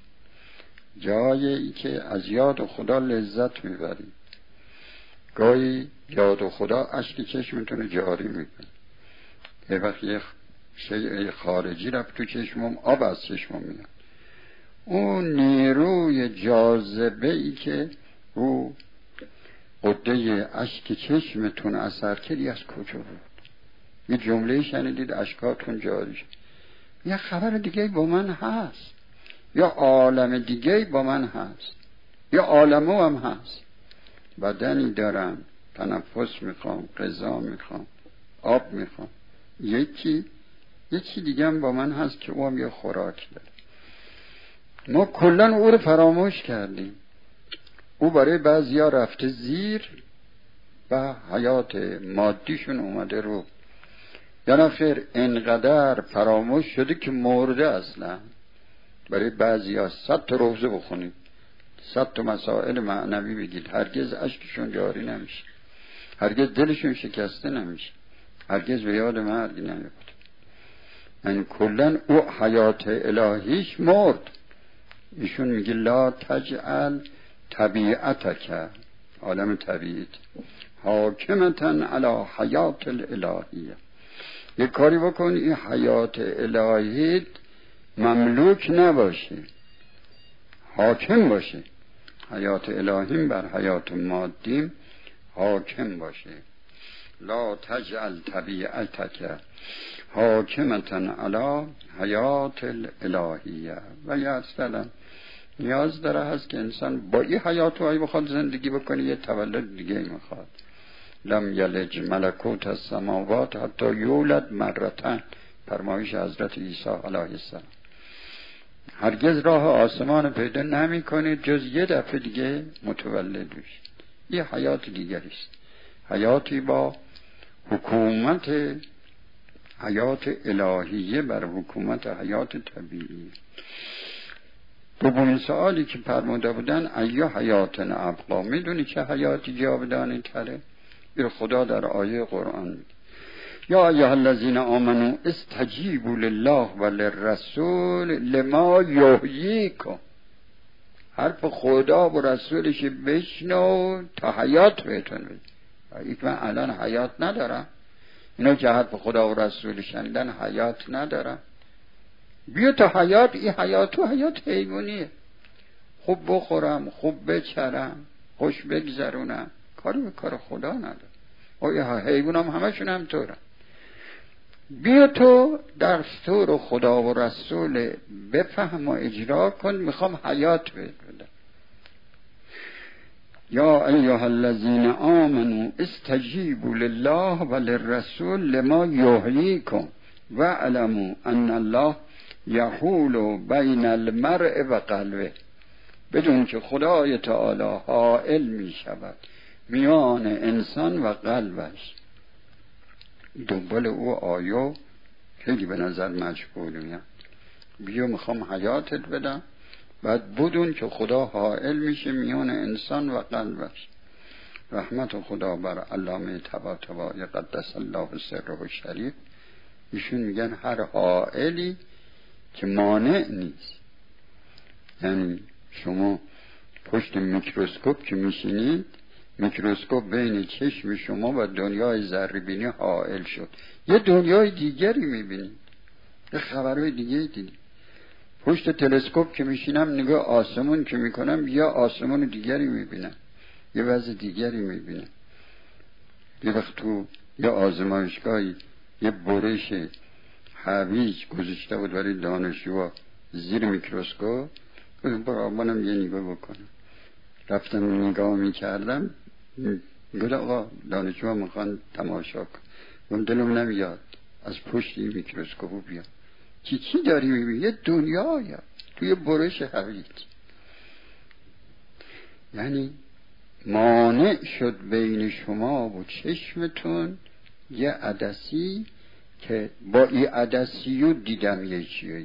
جایی که از یاد خدا لذت میبری. گاهی یاد خدا اشک چشمتون جاری میکنه. یه وقت یه شیء خارجی رفت تو چشمم، آب از چشمم میاد. اون نیروی جاذبه ای که او قده اشک چشمتون اثر کردی از کجا بود؟ یه جمله شنیدید اشکاتون جاری شد. یه خبر دیگه با من هست، یا عالم دیگه با من هست، یا عالمو هم هست. بدنی دارم، تنفس میخوام، غذا میخوام، آب میخوام. یکی یکی دیگه هم با من هست که او هم یه خوراک داره. ما کلن او رو فراموش کردیم. او برای بعضیا رفته زیر و حیات مادیشون اومده رو. یا نخیر انقدر فراموش شده که مرده اصلا. برای بعضیا صد تا روزه بخونید، صد تا مسائل معنوی بگید، هرگز اشکشون جاری نمیشه، هرگز دلشون شکسته نمیشه، هرگز به یاد مرگ نمیفته. یعنی کلن او حیات الهیش مرد. ایشون میگه لا تجعل طبیعتک، عالم طبیعت، حاکمتن علی حیات الالهیه. یک کاری بکن این حیات الهیت مملوک نباشه، حاکم باشه. حیات الهیم بر حیات مادیم حاکم باشه. لا تجعل طبیعتک حاکمتن علی حیات الالهیه. و یا اصلا نیاز داره هست که انسان با این حیات وای بخواد زندگی بکنه، یه تولد دیگه میخواد. لم یلج ملکوت السماوات حتی یولد مرتن، فرمایش حضرت عیسی علیه السلام. هرگز راه آسمان پیدا نمی کنید جز یه دفعه دیگه متولد بشید. یه حیات دیگری است، حیاتی با حکومت حیات الهیه بر حکومت حیات طبیعی. دومین سوالی که فرموده بودن ایا حیاتن ابقا، میدونی چه حیاتی جاودانی تره؟ این خدا در آیه قرآن میگه یا ایها الذین آمنو استجیبوا لله و للرسول لما یحییکم. حرف خدا و رسولش بشنو تا حیات بهتون بده. یک من الان حیات ندارم، اینا که حرف خدا و رسولش شنیدن حیات ندارم. بیا تا حیات. این حیات تو حیات حیوانیه. خوب بخورم، خوب بچرم، خوش بگذرونم، کاری به کار خدا ندارم. او حیوان هم همشون هم طورن. بیا تو دستور خدا و رسول بفهم و اجرا کن، میخوام حیات بدم. یا ایها الذین آمنوا استجیبوا لله و للرسول لما یحییکم و اعلموا ان الله یحول بین المرء و قلبه. بدون که خدای تعالی حائل می شود میان انسان و قلبش. دنبال او آیو خیلی به نظر مجبور میاد. بیا میخوام حیاتت بدم، بعد بدون که خدا حائل میشه میان انسان و قلبش. رحمت خدا بر علامه طباطبایی قدس الله سره شریف، ایشون میگن هر حائلی که مانع نیست. یعنی شما پشت میکروسکوپ که میشینید، میکروسکوپ بین چشم شما و دنیای ذره بینی حائل شد، یه دنیای دیگری میبینید، یه خبرهای دیگری دیدید. پشت تلسکوپ که میشینم نگاه آسمون که میکنم یا آسمون دیگری میبینم، یه وضع دیگری میبینم. یه وقت تو یه آزمایشگاهی یه برش هویج گذاشته بود برای دانشجوها زیر میکروسکوپ، برای منم یه نگاه بکنم. رفتم نگاه میکردم، گفت آقا دانشجوها میخوان تماشا کن. من دلم نمیاد از پشت این میکروسکوپ بیام. چی چی داری میبینی؟ یه دنیایا توی برش هویج. یعنی مانع شد بین شما و چشمتون یه عدسی که با این عدسیو دیدم یه چیزی.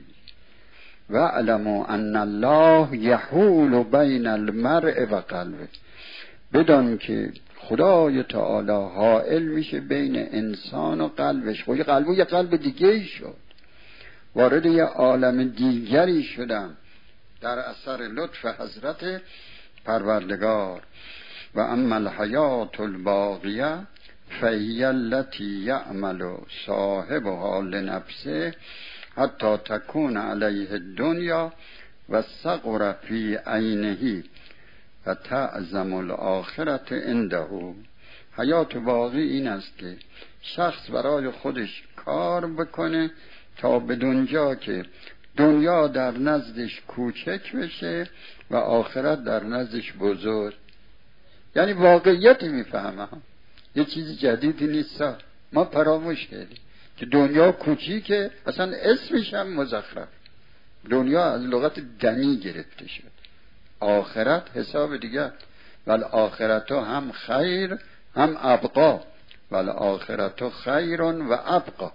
و علموا ان الله یحول بین المرء و قلبه. بدان که خدای تعالی حائل میشه بین انسان و قلبش. خب یه قلبو یه قلب دیگه ای شد، وارد یه عالم دیگری شدم در اثر لطف حضرت پروردگار. و اما الحیات الباقیه فهی التي یعمل صاحبها لنفسه حتی تکون علیه الدنیا و صغر فی عینه و تعظم الآخرت عنده. حیات باقی این است که شخص برای خودش کار بکنه تا به دنیا که دنیا در نزدش کوچک بشه و آخرت در نزدش بزرگ. یعنی واقعیت میفهمه، یه چیز جدیدی نیست. ما فراموش کردیم که دنیا کوچیکه، اصلا اسمش هم مزخرف. دنیا از لغت دنی گرفته شد. آخرت حساب دیگر. ول آخرت هم خیر هم ابقا، ول آخرت خیر و ابقا.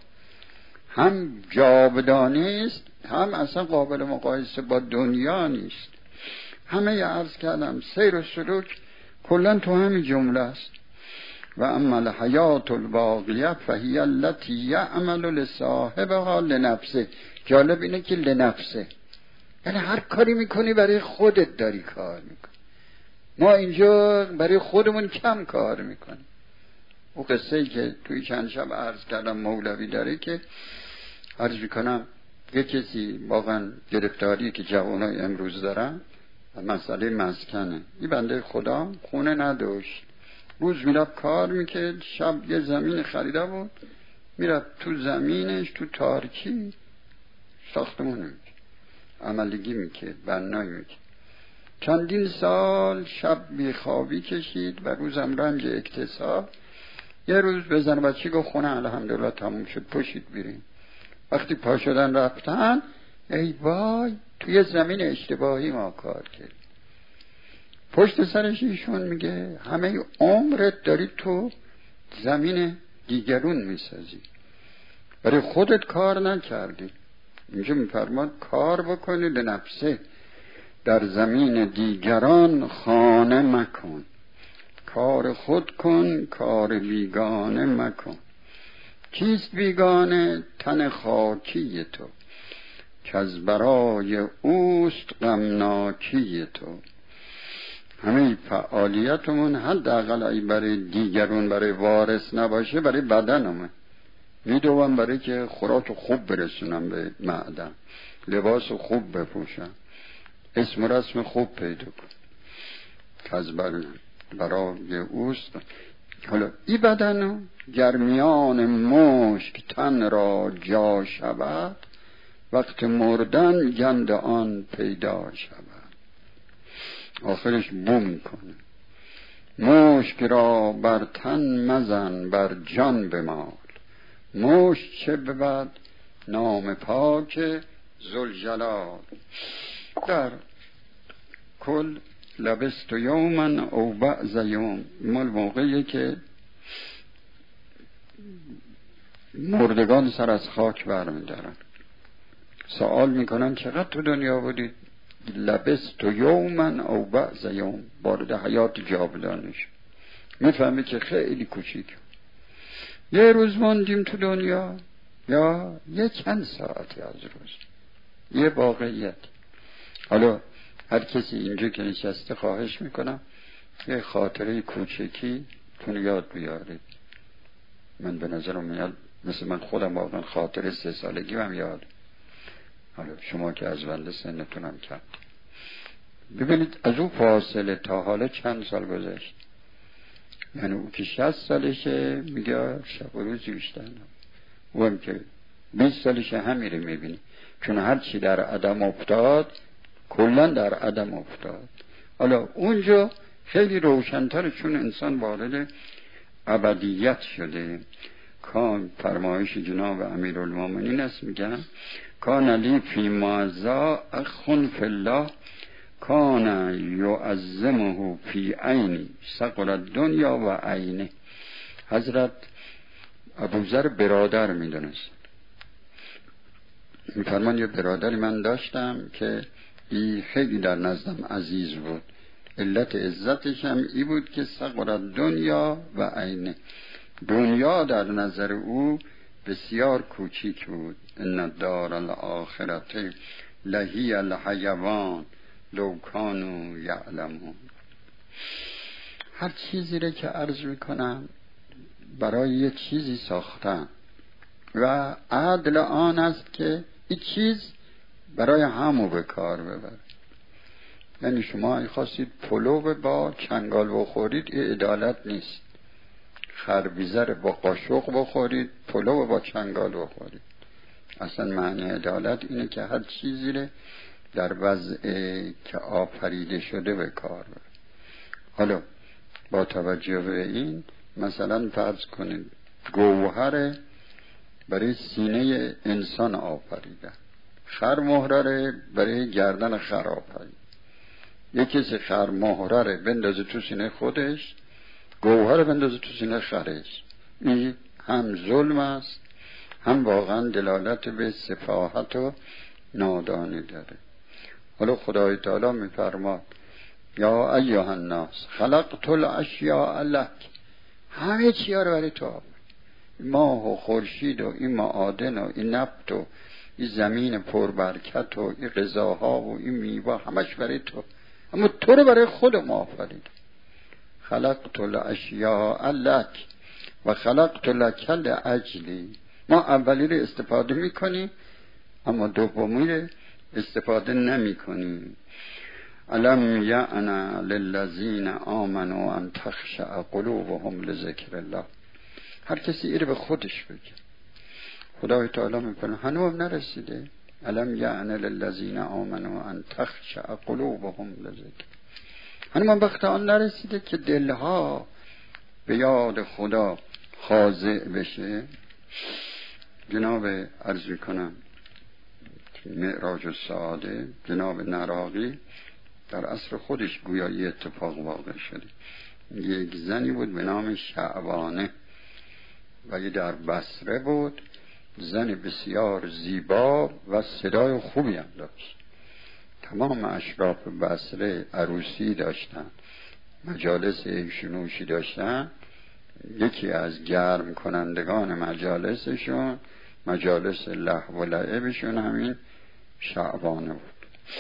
هم جاودانه است، هم اصلا قابل مقایسه با دنیا نیست. همه عرض کردم سیر و سلوک کلن تو همین جمله است. و اما الحیات الباقیه فهی التي یعمل لصاحبها لنفسه. جالب اینه که لنفسه، یعنی هر کاری میکنی برای خودت داری کار میکنی. ما اینجا برای خودمون کم کار میکنیم. او قصه ای که توی چند شب عرض کردم مولوی داره که عرض میکنم یه کسی واقعا گرفتاری که جوانای امروز دارن، مسئله مسکنه. این بنده خدا خونه نداشت، روز میرفت کار میکرد، شب یه زمین خریده بود، میرفت تو زمینش تو تارکی ساختمون میکرد، عملگی میکرد، بنایی میکرد. چندین سال شب بیخوابی کشید و روزم رنج اکتساب. یه روز به زن بچه گفت خونه الحمدلله تموم شد، پاشید بریم. وقتی پا شدن رفتن، ای وای توی زمین اشتباهی ما کار کرد. پشت سرش ایشون میگه همه عمرت داری تو زمین دیگرون میسازی، برای خودت کار نکردی. اینجا میفرماد کار بکنی لنفسه، در زمین دیگران خانه مکن. کار خود کن، کار بیگانه مکن. کیست بیگانه؟ تن خاکی تو که از برای اوست غمناکی تو. همه فعالیتمون حداقل ای برای دیگرون، برای وارث نباشه، برای بدنمون میدوام، برای که خوراک خوب برسونم به معدم، لباس خوب بپوشم، اسم و رسم خوب پیدا کن. که از برای اوست. حالا ای بدن گرمیان مشک تن را جا شود، وقت مردن گند آن پیدا شود. آخرش بو میکنه. مشک را بر تن مزن بر جان بمال، مشک چه بود نام پاک ذوالجلال. در کل لبست یومن او بعض یوم، مال موقعی که مردگان سر از خاک برمیدارن، سوال میکنن چقدر تو دنیا بودید؟ لبست یومن او بعض یوم، وارد حیات جاودانش. میفهمی که خیلی کوچیک، یه روز موندیم تو دنیا یا یه چند ساعتی از روز، یه واقعیت. حالا هر کسی اینجا که نشسته خواهش میکنم یه خاطره کوچکی تون یاد بیارید. من به نظرم میاد مثل من خودم واقعا خاطره سه سالگی هم یاد. حالا شما که از بنده سنتونم کم، ببینید از اون فاصله تا حالا چند سال گذشت. یعنی او که شصت سالشه میگه شب و روز بیشتر نه، او هم که بیست سالشه همیره میبینی، چون هر چی در عدم افتاد کلا در عدم افتاد. حالا اونجا خیلی روشن‌تره چون انسان وارد ابدیت شده. کان فرمایش جناب امیرالمومنین است، میگن کان لی فی مازا اخون فی الله کان یعظمه فی عینی ثقل الدنیا و عینه. حضرت ابوذر برادر میدونست، میفرمان یه برادری من داشتم که ای خیلی در نزدم عزیز بود، علت عزتش هم ای بود که ثقل الدنیا و عینه، دنیا در نظر او بسیار کوچیک بود. ان الدار الاخرته لهی الحیوان لو کانوا یعلمون. هر چیزی را که عرض میکنم برای یه چیزی ساختن و عدل آن است که این چیز برای همو به کار ببر. یعنی شما اگه خواستید پلو با چنگال بخورید این عدالت نیست. خربیزه با قاشق بخورید، پلو با چنگال بخورید. اصلا معنی عدالت اینه که هر چیزی رو در وضع که آفریده شده به کار بره. حالا با توجه به این مثلا فرض کنید گوهر برای سینه انسان آفریده، خر مهره برای گردن خر آفرید. یک کسی خر مهره بندازه تو سینه خودش، گوهر بندازه تو سینه خرش، این هم ظلم است هم واقعا دلالت به سفاهت و نادانی داره. حالا خدای تعالی میفرماد یا ایها الناس خلقت الاشیاء لک، همه چیزا رو برای تو آفریدم، ماه و خورشید و این معادن و این نفت و این زمین پربرکت و این غذاها و این میوه همش برای تو، اما تو رو برای خودم آفریدم. خلقت الاشیاء لک و خلقت لک لاجلی. ما اولی رو استفاده میکنیم اما دومی رو استفاده نمی کنیم. الم یعن للذین آمنوا ان تخشع قلوبهم لذکر الله. هر کسی ایره به خودش بگه. خدای تعالی میکنه هنوز نرسیده. الم یعن للذین آمنوا ان تخشع قلوبهم لذکر. هنوز وقت آن نرسیده که دلها به یاد خدا خاضع بشه. جناب عرض کنم معراج السعاده جناب نراقی در عصر خودش گویایی اتفاق واقع شده. یک زنی بود به نام شعبانه و یه در بصره بود، زن بسیار زیبا و صدای خوبی هم داشت. تمام اشراف بصره عروسی داشتن، مجالس ایشونوشی داشتن. یکی از گرم کنندگان مجالسشون، مجالس لهو و لعبشون همین شعبانه بود.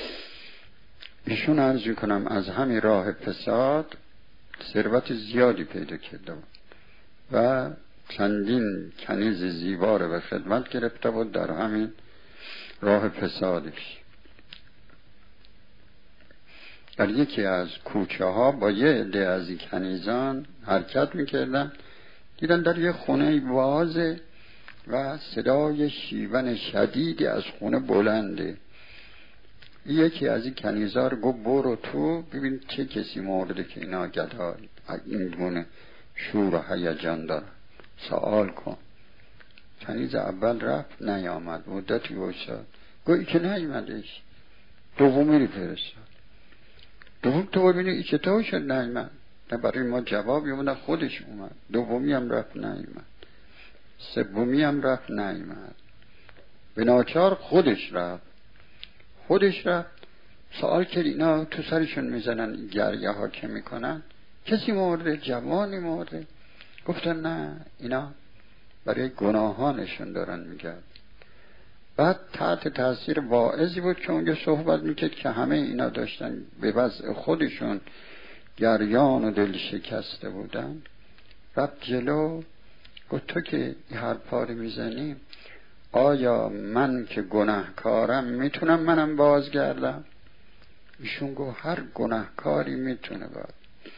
ایشون عرض کنم از همین راه فساد ثروت زیادی پیدا کرده بود و چندین کنیز زیبا رو به خدمت گرفته بود در همین راه فسادش. در یکی از کوچه ها با یه عده از این کنیزان حرکت میکردن، دیدن در یه خونه بازه و صدای شیون شدیدی از خونه بلنده. یکی از این کنیزا رو گفت برو تو ببین چه کسی مورده که اینا گدا این گونه شور و هیجان داره، سوال کن. کنیز اول رفت نیامد، مدتی وایساد، گفت ای که نیامدش. دومی رو فرستاد، دوم تو ببینی ای چطور شد نیامد، نه برای ما جواب یه نه خودش اومد. دومی هم رفت نیامد، سومی هم رفت نیامد، به ناچار خودش رفت خودش رفت سوال کرد اینا تو سرشون میزنن این گریه ها که میکنن کسی مرده؟ جوانی مرده؟ گفتن نه اینا برای گناهانشون دارن میگن. بعد تحت تاثیر واعظی بود که اونجا صحبت میکرد که همه اینا داشتن به وضع خودشون گریان و دل شکسته بودن. رفت جلو گفت تو که این حرفا رو میزنی، آیا من که گناهکارم میتونم منم بازگردم؟ ایشون گفت هر گناهکاری میتونه باز.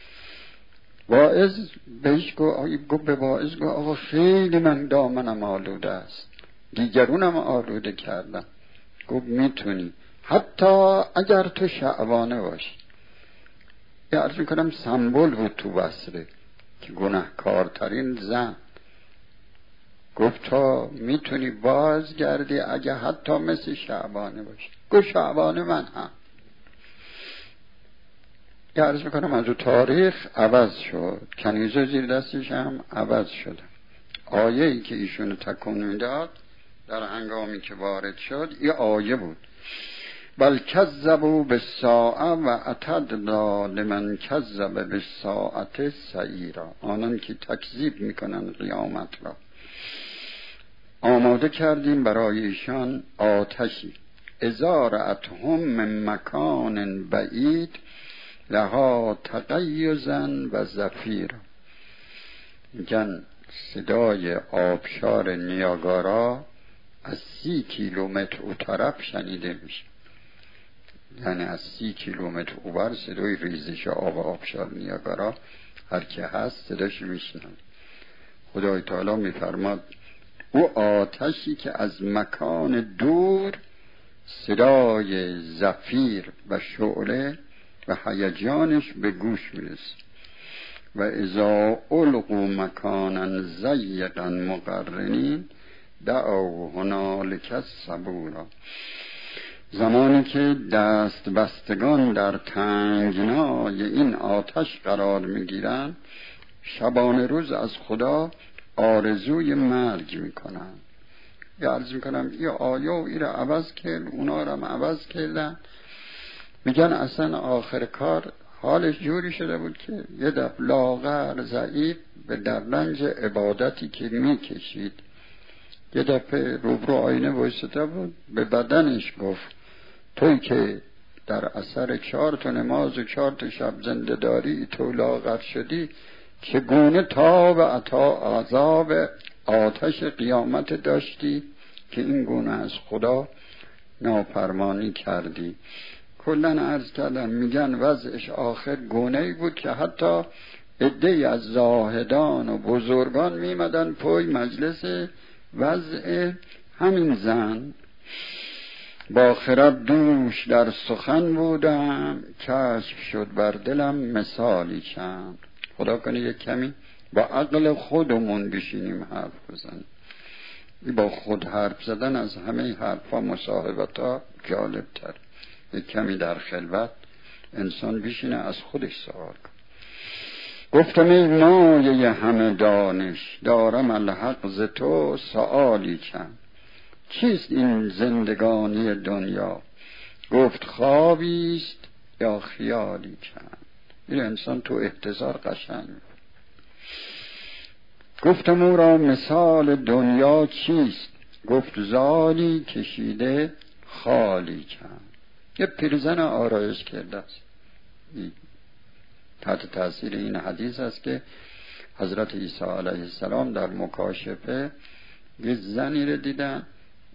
واعظ بهش گفت به واعظ گفت آقا خیلی من دامنم آلوده است، دیگرونم آلوده کردم. گفت میتونی حتی اگر تو شعبانه باشی. یه عرض میکنم سمبل بود تو بصره که گناهکارترین زن. گفت تا میتونی بازگردی اگه حتی مثل شعبانه باشی. گفت شعبانه من هم. یه عرض میکنم از او تاریخ عوض شد، کنیزه زیر دستش هم عوض شد. آیه ای که ایشونو تکون میداد در هنگامی که وارد شد یه آیه بود، بل کذبوا بالساعه و اعتدنا لمن کذب بالساعه سعیرا. آنان که تکذیب میکنن قیامت را آماده کردیم برای ایشان آتشی، اذا رأتهم من مکان بعید لها تغیظا و زفیرا. میگن صدای آبشار نیاگارا از سی کیلومتر او طرف شنیده میشه، یعنی از سی کیلومتر اوبر صدای ریزش آب آبشار نیاگارا هر که هست صداش میشنن. خدای تعالی میفرماد او آتشی که از مکان دور صدای زفیر و شعله و هیجانش به گوش میرسه. و اذا القوا مکانا ضیقا مقرنین دعوا هنالک ثبورا. زمانی که دست بستگان در تنگنای این آتش قرار میگیرن شبانه روز از خدا آرزوی مرگ میکنن. یه عرض میکنم یه آیه و این رو عوض کرد، اونا رو هم عوض کردن. میگن اصلا آخر کار حالش جوری شده بود که یه دفعه لاغر ضعیف به در رنج عبادتی که میکشید یه دفعه روبرو آینه وایساده بود، به بدنش گفت توی که در اثر چهار تا نماز و چهار تا شب زنده داری تو لاغر شدی، چگونه تاب عطا عذاب آتش قیامت داشتی که این گونه از خدا نافرمانی کردی. کلن عرض کردن میگن وضعش آخر گونه‌ای بود که حتی عده‌ای از زاهدان و بزرگان میمدن پای مجلس وضع همین زن. با خرد دوش در سخن بودم، کشف شد بر دلم مثالی چند. خدا کنه یک کمی با عقل خودمون بشینیم حرف بزنیم. با خود حرف زدن از همه حرفا مصاحبت ها جالب تر. یک کمی در خلوت انسان بشینه از خودش سوال کن. گفتم ای مایه همه دانش، دارم الحق ز تو سؤالی چند. چیست این زندگانی دنیا؟ گفت خوابیست یا خیالی چند. این انسان تو احتضار قشنگ. گفتم او را مثال دنیا چیست؟ گفت زالی کشیده خالی چند. یه پیرزن آرایش کرده است. تحت تاثیر این حدیث است که حضرت عیسی علیه السلام در مکاشفه یه زنی رو دیدن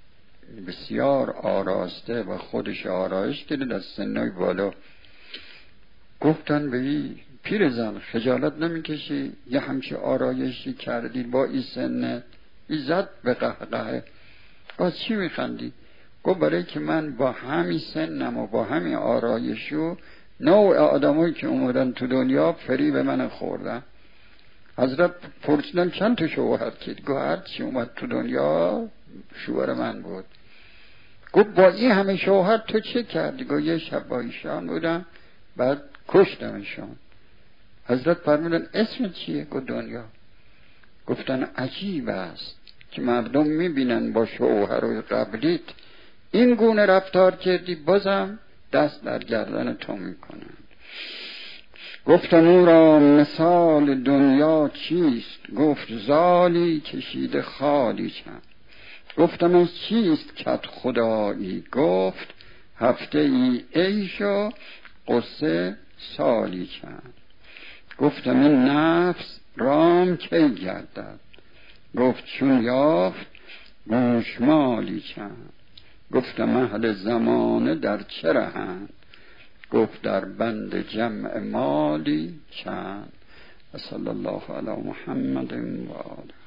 بسیار آراسته و خودش آرایش کرده، از سنای بالا گفتن به این پیر زن خجالت نمیکشی یه همچی آرایشی کردی با این سنت؟ این زد به قهقه. باز چی میخندی؟ گفت برای که من با همین سنم و با همین آرایشو نوع آدمایی که اومدن تو دنیا فریب من خوردن. حضرت پرسیدن چند تا شوهر کرد؟ گفت هر چی اومد تو دنیا شوهر من بود. گفت با این همه شوهر تو چه کردی؟ گفت یه شب با ایشان بودم بعد کشتمشان. حضرت فرمودن اسم چیه؟ گفت دنیا. گفتن عجیب است که مردم میبینن با شوهر و قبلیت این گونه رفتار کردی بازم دست در گردن تو میکنن. گفتم او را مثال دنیا چیست؟ گفت زالی کشیده خالی چند. گفتم از چیست کت خدایی؟ گفت هفته ای عیش و قصه سالی چند. گفتم این نفس رام کی گردد؟ گفت چون یافت گوشمالی چند. گفتم اهل زمانه در چه رهند؟ گفت در بند جمع مالی چند. صلی الله علی محمد و آله.